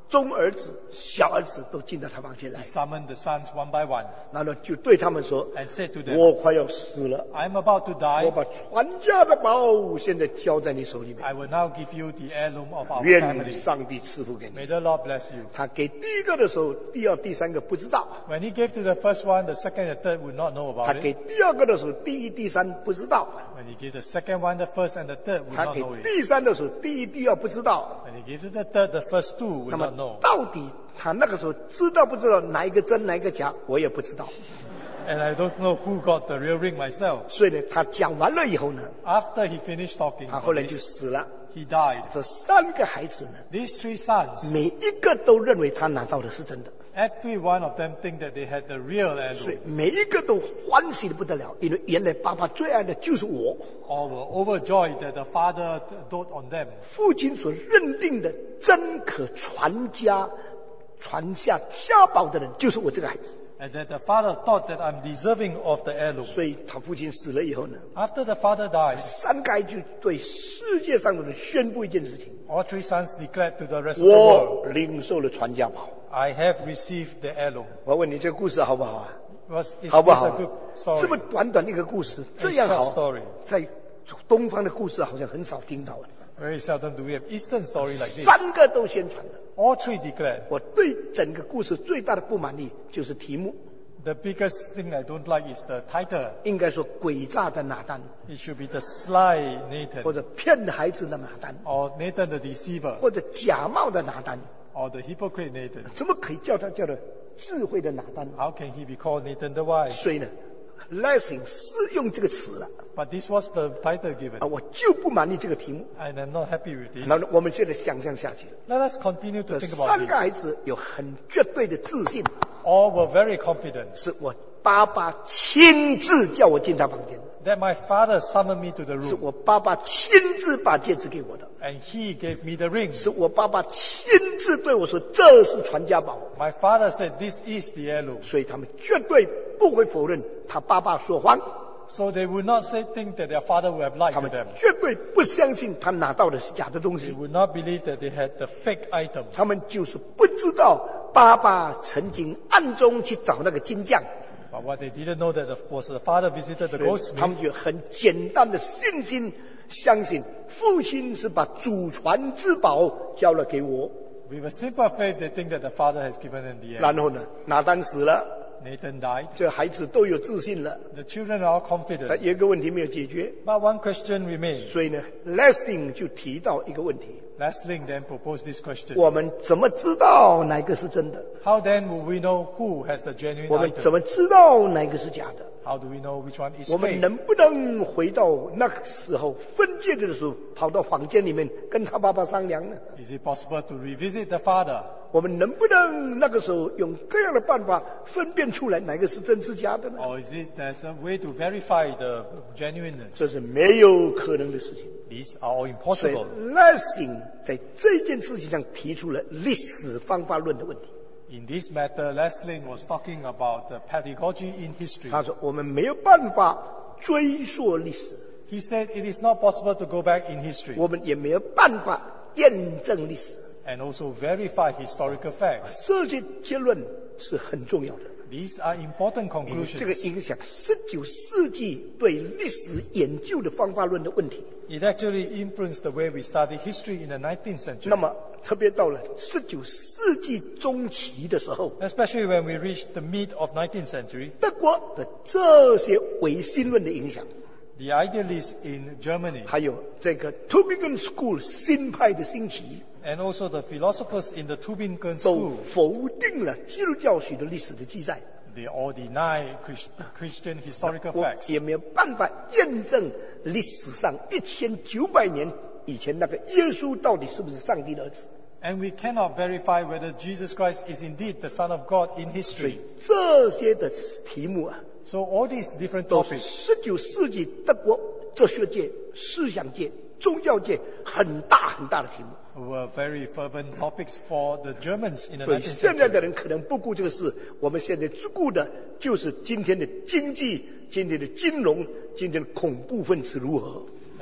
中儿子、小儿子都进到他房间 He 来， summoned the sons one by one 然后就对他们说 and said to：“ them, 我快要死了， I am about to 我 die. 把传家的宝现在交在你手里面， I will now give you the heirloom of our 愿 family. 上帝赐福给你。” May the Lord bless you. 他给第一个的时候，第二、第三个不知道； When he gave to the first one, the second and third would not know 他 about 给 it. 第二个的时候，第一、第三不知道； When he gave the second one, the first and the third would 他 not 给 know it. 第三的时候，第一、第二不知道。 When he gave to the third, the first two 那 would 么 not know. 到底他那个时候知道不知道哪一个真哪一个假，我也不知道。 And I don't know who got the real ring myself. 所以呢，他讲完了以后呢， After he finished talking 他后 about 来就 this, 死了。 he died. 这三个孩子呢， These three sons, 每一个都认为他拿到的是真的， every one of them think that they had the real 所以 heirloom. 每一个都欢喜的不得了，因为原来爸爸最爱的就是我。 All were overjoyed that the father doted on them. 父亲所认定的真可传下家宝的人，就是我这个孩子。 And that the father thought that I'm deserving of the heirloom. 所以他父亲死了以后呢， After the father died, 三个孩子就对世界上的人宣布一件事情： all three sons declared to the rest of the world, 我领受了传家宝。 I have received the heirloom. 我问你，这个故事好不好啊？ Is 好不 this 好 a good 啊？这么 story? 短短的一个故事，这 A 样 short 好， story. 在东方的故事好像很少听到的。 Very seldom do we have Eastern story like this. 三个都宣传了。 All three declared. 我对整个故事最大的不满意就是题目， The biggest thing I don't like is the title. 应该说诡诈的拿单， It should be the sly 或 Nathan, 者骗孩子的拿单， or Nathan the deceiver, 或者假冒的拿单， or the hypocrite Nathan. 怎么可以叫他叫做智慧的拿单？ How can he be called Nathan the wise? 所以呢 ，Lessing 是用这个词了 But this was the title given, 啊，我就不满意这个题目。 and I'm not happy with this. 那我们现在想象下去， Let us continue to 这 think about 三个孩 this. 子有很绝对的自信， All were very confident 是我爸爸亲自叫我进他房间的， that my father summoned me to the 是 room, 我爸爸亲自把戒指给我的， and he gave me the ring. 是我爸爸亲自对我说这是传家宝， My father said, this is the heirloom. 所以他们绝对不会否认他爸爸说谎， So they would not think that their father would have lied 他 to 们 them. 绝对不相信他拿到的是假的东 They 西， would not believe that they had the fake item. 他们就是不知道爸爸曾经暗中去找那个金匠， But what they didn't know that was the father visited the 所以他 goldsmith. 们就很简单的信心，相信父亲是把祖传之宝交了给我。 With a simple faith, they think that the father has given them the heir. 然后呢，拿单死了， Nathan died. 这孩子都有自信了， The children are all 但 confident. 有一个问题没有解决， But one question remains. 所以呢 ，Lessing 就提到一个问题： Lessling then proposed this question. 我们怎么知道哪个是真的？ How then will we know who has the genuine 我们 item? 怎么知道哪个是假的？ How do we know which one is 我们 fake? 能不能回到那个时候分戒的时候，跑到房间里面跟他爸爸商量呢？ Is it possible to revisit the father? 我们能不能那个时候用各样的办法分辨出来哪个是真是假的呢？ Or is it there's a way to verify the genuineness? 这是没有可能的事情。 These are all 所以 impossible. Lessing 在这件事情上提出了历史方法论的问题。 In this matter, Lessling was talking about the pedagogy in history. 他说我们没有办法追溯历史， He said it is not possible to go back in history 我们也没有办法验证历史。 and also verify historical facts. 这些结论是很重要的， These are important 因为这个 conclusions. 影响19世纪对历史研究的方法论的问题。 It actually influenced the way we study history in the 19th century. 那么，特别到了19世纪中期的时候， Especially when we reach the mid of 19th century, 德国的这些唯心论的影响， the idealists in Germany 还有这个 Tübingen School 新派的兴起， and also the philosophers in the Tübingen 都 school, 否定了基督教许多历史的记载。 they all deny Christian historical 我 facts. 也没有办法验证历史上1900年以前那个耶稣到底是不是上帝的儿子。 And we cannot verify whether Jesus Christ is indeed the Son of God in 所 history. 以这些的题目啊， So all these different 都是 topics 19世纪德国哲学界、思想界、宗教界很大很大的题目。 were very fervent topics for the Germans in the 对 19th 现在的 century. 人可能不顾这个事，我们现在只顾的就是今天的经济、今天的金融、今天的恐怖分子如何。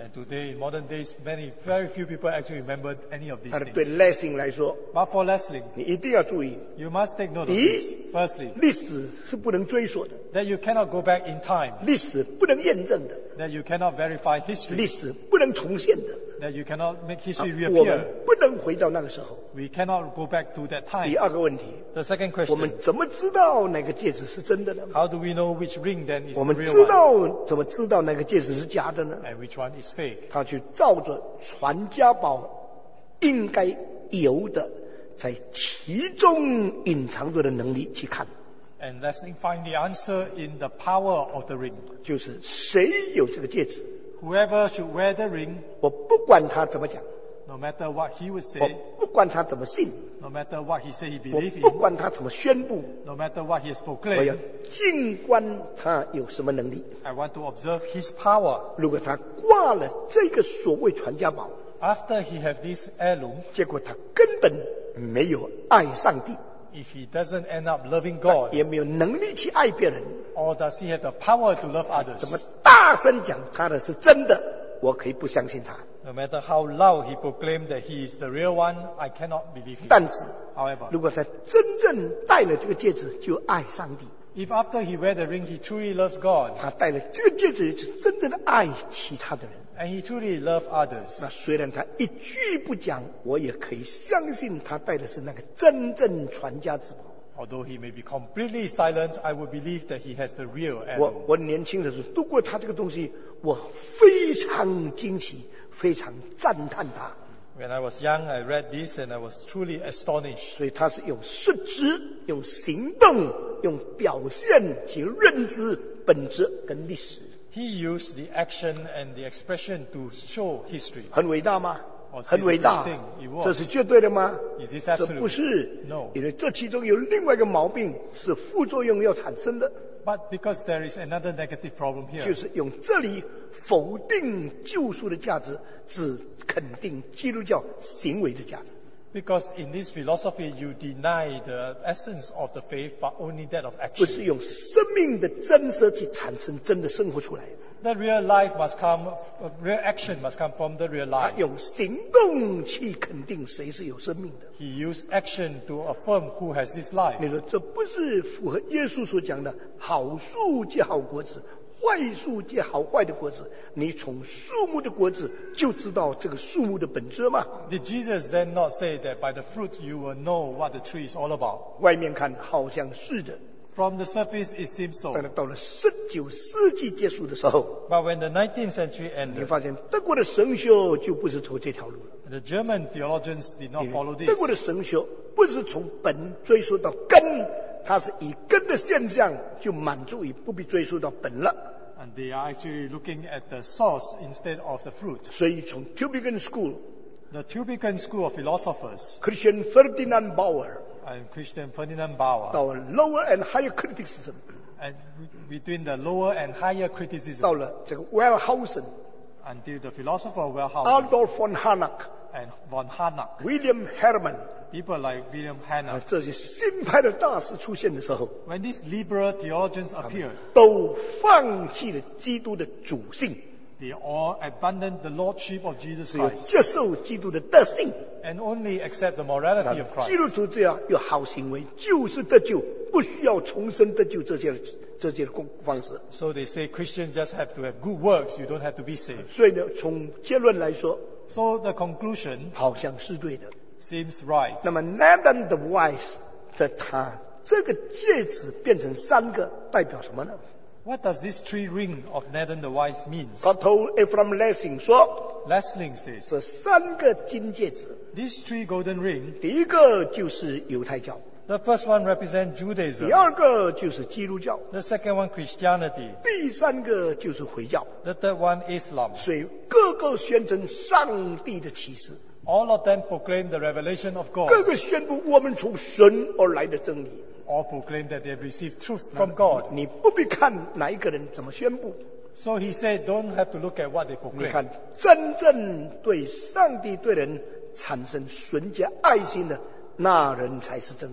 And today, in modern days, very few people actually remember any of these 但是对 things. Lessing 来说， But for Leslie, 你一定要注意， you must take note of 第 this. 一， Firstly, 历史是不能追溯的， that you cannot go back in time, 历史不能验证的， that you cannot verify history, 历史不能重现的， that you cannot make history 我 reappear. 们不能回到那个时候。 We cannot go back to that 第 time. 二个问题， The second 我们 question, 怎么知道哪个戒指是真的呢？ how do we know which ring then is 我 the 们 real 知 one 道怎么知道哪个戒指是假的呢？ and which one is fake? 他去照着传家宝应该有的，在其中隐藏着的能力去看， And Leslie find the answer in the power of the ring. 就是谁有这个戒指， Whoever should wear the ring, 我不管他怎么讲， no matter what he would 我 say, 不管他怎么信， no matter what he said he 我 believed 不 in, 管他怎么宣布， no matter what he has 我要 proclaimed, 静观他有什么能力。 I want to observe his power. 如果他挂了这个所谓传家宝， After he have this heirloom, 结果他根本没有爱上帝， if he doesn't end up loving God, 也没有能力去爱别人， or does he have the power to love 怎么 others? 大声讲他的是真的，我可以不相信他。 No matter how loud he proclaimed that he is the real one, I cannot believe him. 但是 However, 如果他真正戴了这个戒指，就爱上帝， if after he wear the ring he truly loves God, 他戴了这个戒指，就是真正的爱其他的人。 and he truly loves others, 那虽然他一句不讲，我也可以相信他戴的是那个真正传家之宝。 although he may be completely silent, I would believe that he has the real 我 heirloom. 我年轻的时候读过他这个东西，我非常惊奇，非常赞叹他。 When I was young, I read this and I was truly astonished. 所以他是用实质、用行动、用表现去认知本质跟历史， He used the action and the expression to show history. 很伟大吗？ Was 很 this 伟 a 大 good thing? It was. 这是绝对的吗？ Is this 这 absolute? 不是 No. 因为这其中有另外一个毛病是副作用要产生的， But because there is another negative problem 就 here, 是用这里否定救赎的价值，只肯定基督教行为的价值。 because in this philosophy you deny the essence of the faith, but only that of 不是 action. 用生命的真实去产生真的生活出来， The real life must come, real action must come from the real 他 life. 用行动去肯定谁是有生命的。 He used action to affirm who has this life. 你说这不是符合耶稣所讲的好树结好果子，坏树结好坏的果子？你从树木的果子就知道这个树木的本质吗？ Did Jesus then not say that by the fruit you will know what the tree is all about? 外面看好像是的， From the surface it seems 但 so. 是到了19世纪结束的时候， But when the 19th century 你 ended, 发现德国的神学就不是走这条路了。 the German theologians did not follow 德 this. 国的神学不是从本追溯到根，它是以根的现象就满足于不必追溯到本了。 And they are actually looking at the source instead of the fruit. 所以从 Tübingen School The Tübingen School of Philosophers Christian Ferdinand Bauer and Christian Ferdinand Bauer, 到 Lower and Higher Criticism， and between the lower and higher criticism, 到了这个 Wellhausen、 until the philosopher Wellhausen Adolf von Harnack、 and von Harnack, William Hermann people like William Harnack, 这些新派的大师出现的时候， when these liberal theologians appeared, 都放弃了基督的主性， they all abandoned the lordship of Jesus 只有 Christ 接受基督的德性。 and only accept the morality of 基督 Christ. 徒这样有好行为，就是得救，不需要重生得救这些方式。 So they say Christians just have to have good works, you don't have to be saved. 所以呢，从结论来说， So the conclusion 好像是对的。 seems right. 那么 Nathan the Wise 在他这个戒指变成3个，代表什么呢？ What does this tree ring of Nathan the Wise means? 他头 Ephraim Lessing 说， Lesling says, 这3个金戒指， these three golden rings, 第一个就是犹太教， the first one represents 第 Judaism, 二个就是基督教， the second one Christianity, 第3个就是回教。 the third one Islam. 所以各个宣称上帝的启示， All of them proclaim the revelation of 各 God, 个宣布我们从神而来的真理。 all proclaim that they have received truth from God. 你不必看哪一个人怎么宣布， So he said, don't have to look at what they 你 proclaim. 看真正对上帝对人产生纯洁爱心的那人才是真的。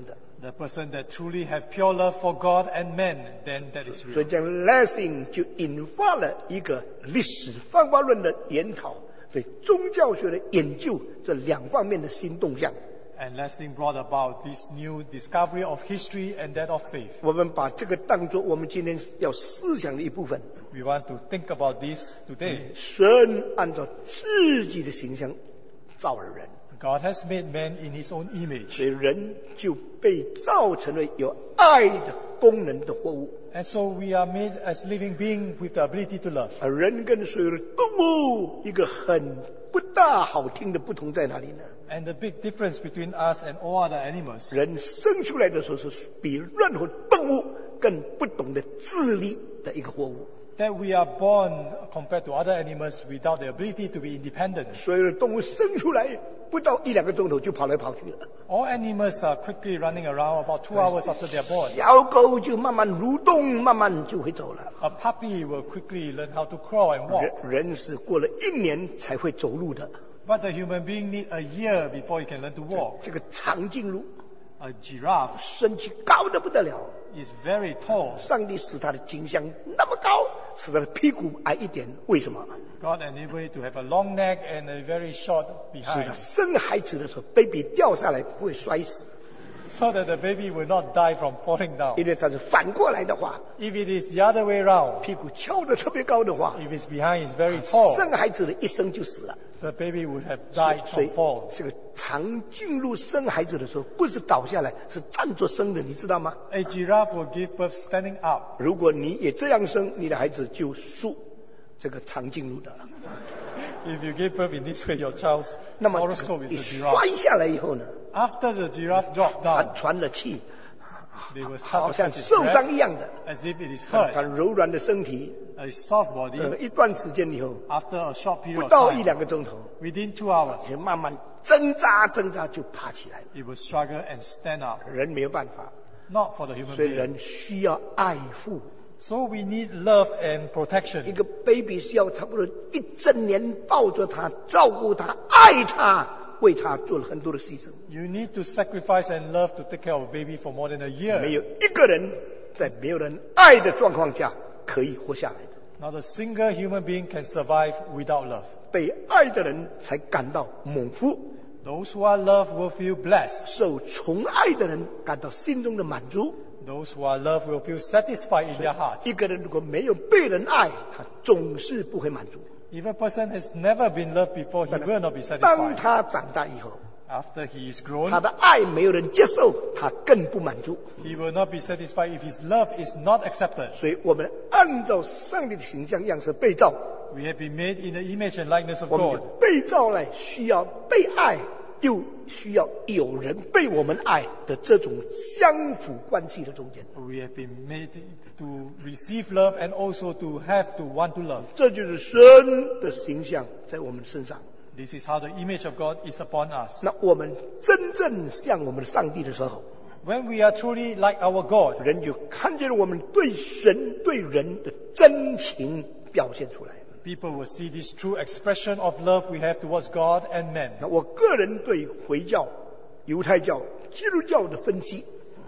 The person that truly have pure love for God and men, then that is 所以 real. 这样 Lessing 就引发了一个历史方法论的研讨，对宗教学的研究这两方面的新动向。 And Lessing brought about this new discovery of history and that of faith. 我们把这个当作我们今天要思想的一部分。 We want to think about this today. 神按照自己的形象造了人， God has made man in his own 所 image. 以人就被造成了有爱的功能的活物。 And so we are made as living beings with the ability to love. 而人跟所有的动物一个很不大好听的不同在哪里呢？ And the big difference between us and all other animals, 人生出来的时候是比任何动物更不懂得自立的一个活物。 that we are born compared to other animals without the ability to be independent. 所有的动物生出来不到1-2个钟头就跑来跑去了， All animals are quickly running around about 2 hours after they are born. 小狗就慢慢蠕动，慢慢就会走了。 A puppy will quickly learn how to crawl and walk. 人是过了1年才会走路的。 But the human being need a year before he can learn to walk. 这个长颈鹿 A giraffe 身躯高得不得了， is very tall. 上帝使它的颈项那么高，使它的屁股矮一点，为什么？ God enabled it to have a long neck and a very short 是它 behind, 生孩子的时候，baby 掉下来不会摔死， so that the baby will not die from falling down. 因为它是反过来的话， If it is the other way around, 屁股翘得特别高的话， if it's behind, it's very tall. 生孩子的一生就死了。 The baby would have died 所以 from fall. 这个长颈鹿生孩子的时候，不是倒下来，是站着生的，你知道吗？ A giraffe will give birth standing up. 如果你也这样生，你的孩子就属这个长颈鹿的。 If you give birth in this way, your child's 那么这 horoscope 个 is 一 a 摔 giraffe. 下来以后呢， After the giraffe dropped down, 传了气， they will 好 start to 像 catch its 受 breath 伤一样的。 as if it is 它 hurt. 柔软的身体， A soft body, 一段时间以后， after a short period 不 of 到 time, 1-2个钟头， within 2 hours, 也慢慢挣扎就爬起来了。 it will struggle and stand up. 人没有办法， Not for the human 所以 being. 人需要爱护。 So we need love and 一 protection. 个 baby 需要差不多1整年抱着他，照顾他，爱他，为他做了很多的牺牲。 You need to sacrifice and love to take care of a baby for more than a 没 year. 有一个人在没有人爱的状况下可以活下来的。 Not a single human being can survive without love. 被爱的人才感到蒙福， Those who are loved will feel blessed. 受宠爱的人感到心中的满足。 Those who are loved will feel satisfied in their heart. 一个人如果没有被人爱，他总是不会满足。 If a person has never been loved before, he will not be 当 satisfied. 他长大以后， After he is 他 grown, 的爱没有人接受，他更不满足。 he will not be satisfied if his love is not accepted. 所以我们按照上帝的形象样式被造， We have been made in the image and likeness of 我们 God. 被造来需要被爱，又需要有人被我们爱的这种相辅关系的中间。 We have been made to receive love and also to have to want to love. 这就是神的形象在我们身上。 This is how the image of God is upon us. 那我们真正像我们的上帝的时候， When we are truly like our God, 人就看见了我们对神对人的真情表现出来。 people will see this true expression of love we have towards God and man. 那我个人对回教、犹太教、基督教的分析，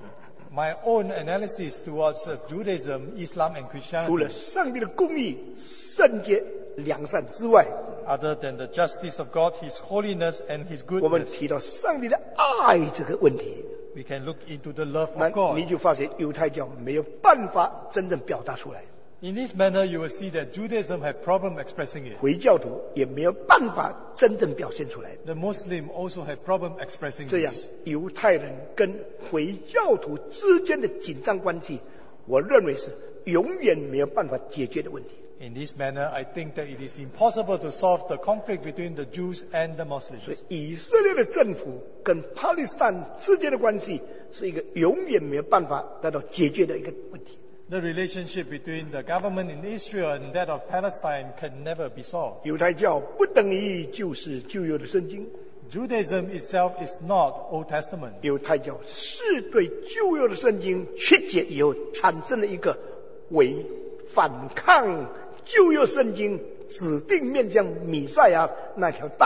My own analysis towards Judaism, Islam and 除了 Christianity, 上帝的公义、圣洁、良善之外， other than the justice of God, His holiness and His 我们 goodness, 提到上帝的爱这个问题， we can look into the love 那 of 你 God. 就发现犹太教没有办法真正表达出来， In this manner, you will see that Judaism have problem expressing it. 回教徒也没有办法真正表现出来。 The Muslim also have problem expressing 这样 this. 犹太人跟回教徒之间的紧张关系，我认为是永远没有办法解决的问题。 In this manner, I think that it is impossible to solve the conflict between the Jews and the 所 Muslims. 以以色列的政府跟巴勒斯坦之间的关系是一个永远没有办法得到解决的一个问题。 The relationship between the government in Israel and that of Palestine can never be solved. 犹太教不等于就是旧约的圣经， Judaism itself is not Old Testament. 犹太教是对旧约的圣经曲解以后产生了一个为反抗旧约圣经指定面向弥赛亚那条大路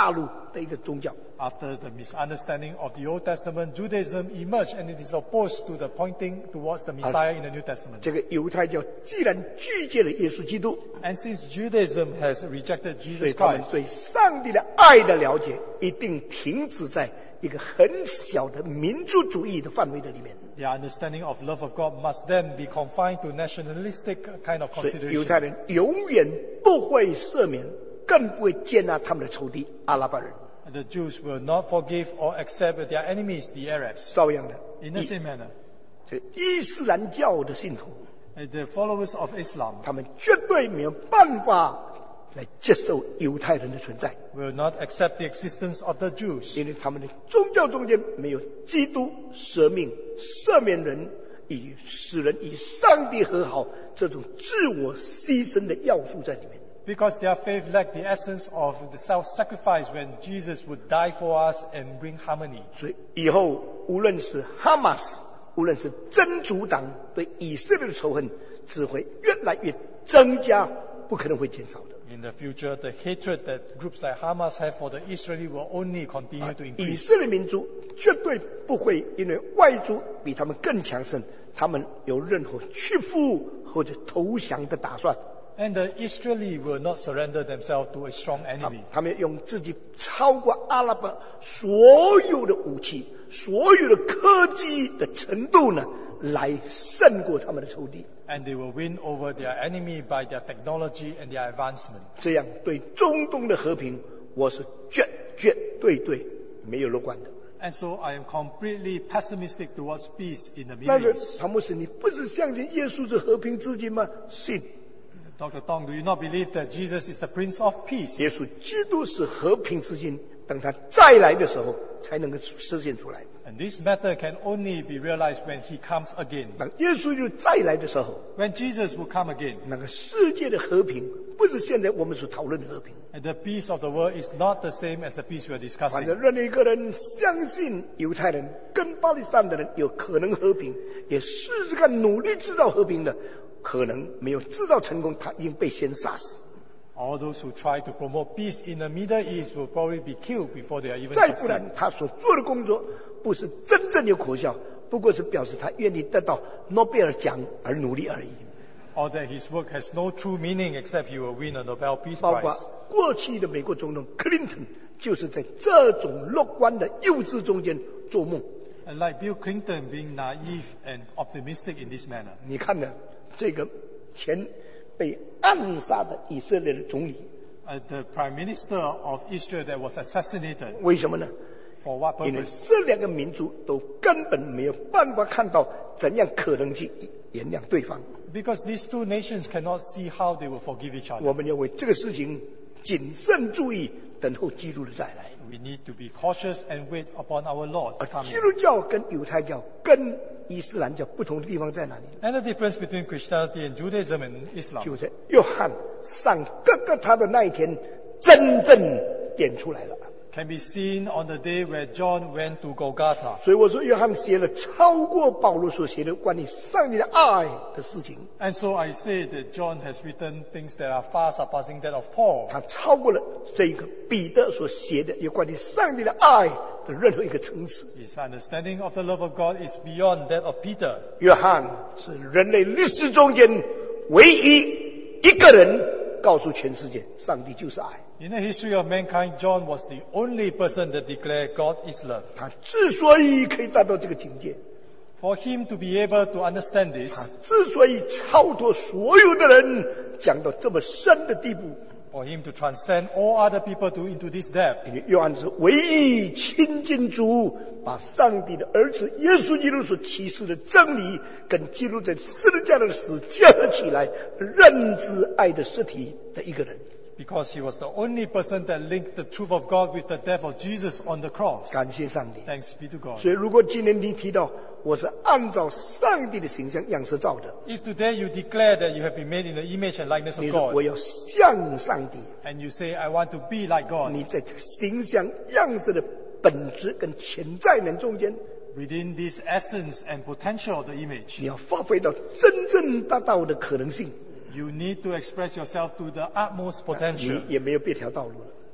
的一个宗教。 After the misunderstanding of the Old Testament, Judaism emerged and it is opposed to the pointing towards the Messiah in the New Testament. 这个犹太教既然拒绝了耶稣基督， And since Judaism has rejected 所以 Jesus 他们 Christ, 对上帝的爱的了解一定停止在一个很小的民族主义的范围的里面。 their understanding of love of God must then be confined to nationalistic kind of 所以犹太 consideration. 人永远不会赦免，更不会接纳他们的仇敌阿拉伯人。 The Jews will not forgive or accept their enemies, the Arabs. 照样的， In the same manner, 这伊斯兰教的信徒， the followers of Islam 他们绝对没有办法来接受犹太人的存在， will not accept the existence of the Jews, 因为他们的宗教中间没有基督舍命、赦免人、使人与上帝和好这种自我牺牲的要素在里面。 because their faith lacked the essence of the self-sacrifice when Jesus would die for us and bring harmony. 所以以后无论是哈马斯，无论是真主党对以色列的仇恨，只会越来越增加，不可能会减少的。 In the future, the hatred that groups like Hamas have for the Israeli will only continue to 以 increase. 色列民族绝对不会因为外族比他们更强盛，他们有任何屈服或者投降的打算。 And the Israeli will not surrender themselves to a strong enemy. 他们用自己超过阿拉伯所有的武器、所有的科技的程度呢，来胜过他们的仇敌。 And they will win over their enemy by their technology and their advancement. 这样对中东的和平，我是绝对没有乐观的。 And so I am completely pessimistic towards peace in the 但 Middle 是 East. 唐牧师，你不是相信耶稣是和平之君吗？信， Dr. Tong, do you not believe that Jesus is the Prince of Peace? 耶稣基督是和平之君，等他再来的时候才能够实现出来。 And this matter can only be realized when he comes again. 当耶稣就再来的时候， When Jesus will come again. 那个世界的和平不是现在我们所讨论的和平。 And the peace of the world is not the same as the peace we are 反 discussing. 正任何一个人相信犹太人跟巴勒斯坦的人有可能和平，也试试看努力制造和平的，可能没有制造成功，他已经被先杀死。 All those who try to promote peace in the Middle East will probably be killed before they are even 再不 succeed. 然，他所做的工作不是真正有果效，不过是表示他愿意得到诺贝尔奖而努力而已。 Or that his work has no true meaning except he will win a Nobel Peace 包括 Prize. 过去的美国总统克林顿，就是在这种乐观的幼稚中间做梦。 And like Bill Clinton being naive and optimistic in this manner. 你看呢，这个前被暗杀的以色列的总理， The Prime Minister of Israel that was assassinated. 为什么呢？ For what 因为 purpose? 这两个民族都根本没有办法看到怎样可能去原谅对方。 Because these two nations cannot see how they will forgive each other. 我们要为这个事情谨慎注意，等候基督的再来。 We need to be cautious and wait upon our Lord's 而 coming. 基督教跟犹太教跟伊斯兰教不同的地方在哪里？ And the difference between Christianity and Judaism and Islam 就在约翰上各个他的那一天，真正点出来了。 can be seen on the day where John went to Golgotha. 所以我说，约翰写了超过保罗所写的关于上帝的爱的事情， And so I say that John has written things that are far surpassing that of Paul. 他超过了这个彼得所写的有关于上帝的爱的任何一个层次。 His understanding of the love of God is beyond that of Peter. 约翰是人类历史中间唯一一个人告诉全世界，上帝就是爱。 In the history of mankind, John was the only person that declared God is love. 他之所以可以达到这个境界， For him to be able to understand 他 this, 之所以超脱所有的人，讲到这么深的地步， for him to transcend all other people into this depth, 因为约翰是唯一亲近主，把上帝的儿子耶稣基督所启示的真理，跟基督在十字架的死结合起来，认知爱的实体的一个人。 because he was the only person that linked the truth of God with the death of Jesus on the cross. 感谢上帝。 Thanks be to God. 所以，如果今天你提到我是按照上帝的形象样式造的， If today you declare that you have been made in the image and likeness 你 of 说我 God, 要像上帝， and you say, I want to be like God, 你在这个形象样式的本质跟潜在人中间， within this essence and potential of the 你 image, 要发挥到真正达到的可能性， you need to express yourself to the utmost 你 potential. 也没有别条道路了。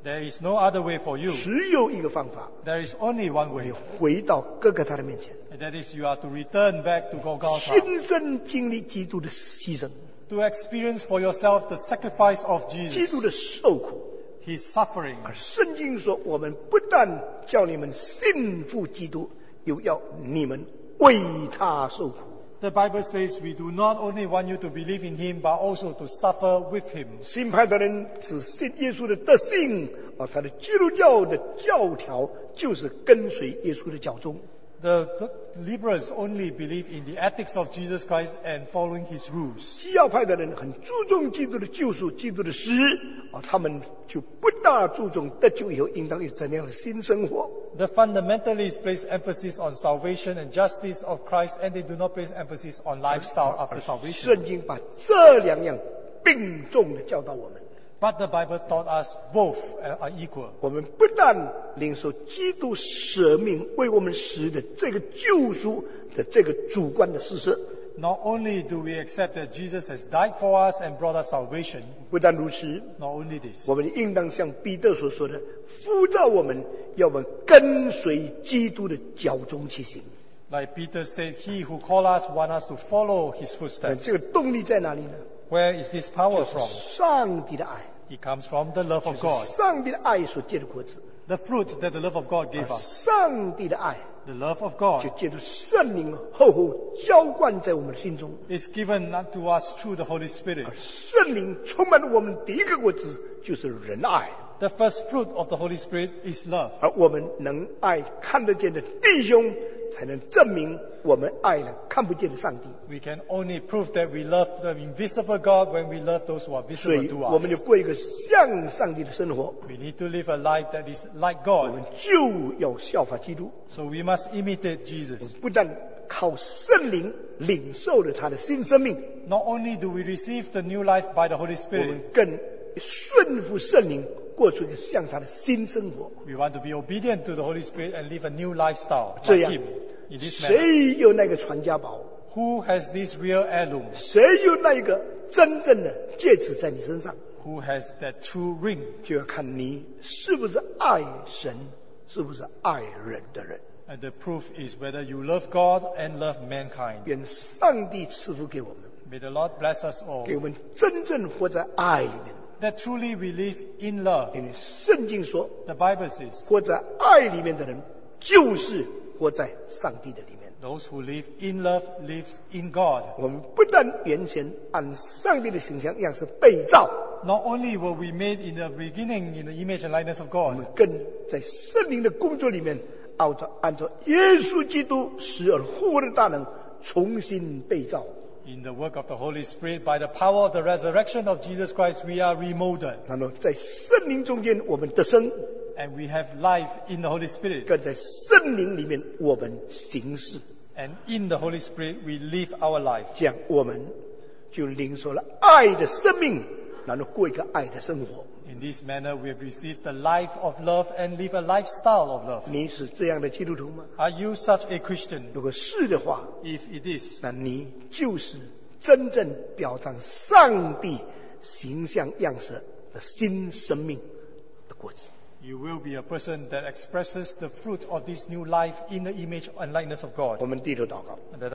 There is no other way for you. 只有一个方法， There is only one 你 way. 回到哥哥他的面前， And that is you are to return back to Golgotha. 亲身经历基督的牺牲， To experience for yourself the sacrifice of 基督 Jesus. 的受苦。 His suffering. 而圣经说，我们不但叫你们信服基督，又要你们为他受苦。 The Bible says we do not only want you to believe in Him, but also to suffer with Him. 新派的人只信耶稣的德性，他的基督教的教条就是跟随耶稣的教宗。 The liberals only believe in the ethics of Jesus Christ and following His rules. 基要派的人很注重基督的救赎、基督的死，他们就不大注重得救以后应当有怎样的新生活。 The fundamentalists place emphasis on salvation and justice of Christ, and they do not place emphasis on lifestyle after salvation. 圣经把这两样并重的教导我们。 But the Bible taught us both are equal. 我们不但领受基督舍命为我们死的这个救赎的这个主观的事实， Not only do we accept that Jesus has died for us and brought us salvation, 不但如此， not only this, 我们应当像彼得所说的，呼召我们，要我们跟随基督的脚中去行。 like Peter said, He who called us wants us to follow His footsteps. 这个动力在哪里呢？ Where is this power 是 from? 上帝的爱， It comes from the love of 是 God. 上帝的爱所结的果子。 The fruit that the love of God gave us. 上帝的爱 The love of 就 God 借着圣灵厚厚浇灌在我们的心中， is given unto us through the Holy Spirit. 圣灵充满了我们第一个果子就是仁爱。 The first fruit of the Holy Spirit is love. 而我们能爱看得见的弟兄，才能证明我们爱了看不见的上帝。 We can only prove that we love the invisible God when we love those who are 所 visible 以 to 我们就 us. 过一个像上帝的生活， We need to live a life that is like 我 God. 们就要效法基督。 So we must imitate Jesus. 不但靠圣灵领受了他的新生命， Not only do we receive the new life by the Holy 我们 Spirit, 更顺服圣灵，过出一个像他的新生活。 we want to be obedient to the Holy Spirit and live a new lifestyle 这 like 样 Him. In this manner. 谁有那个传家宝？ Who has this real heirloom? 谁有那一个真正的戒指在你身上？ Who has that true ring? 就要看你是不是爱神，是不是爱人的人。 And the proof is whether you love God and love mankind. 愿上帝赐福给我们， May the Lord bless us all. 给我们真正活在爱里面。 That truly we live in love. 因为圣经说， The Bible says, 活在爱里面的人，就是活在上帝的里面。 those who live in love lives in God. 我们不但原先按上帝的形象样式被造， Not only were we made in the beginning in the image and likeness of 我们 God, 更在圣灵的工作里面，按照耶稣基督死而复活的大能，重新被造。 in the work of the Holy Spirit, by the power of the resurrection of Jesus Christ, we are remolded. 然后在圣灵中间，我们得生； And we have life in the Holy Spirit. 更在圣灵里面，我们行事。 And in the Holy Spirit, we live our life. 这样，我们就领受了爱的生命，然后过一个爱的生活。 In this manner, we have received the life of love and live a lifestyle of love. 你是这样的基督徒吗？ Are you such a Christian? 如果是的话， If it is, 那你就是真正表彰上帝形象样式的新生命的果子。 you will be a person that expresses the fruit of this new life in the image and likeness of God. 我们低头祷告。 And that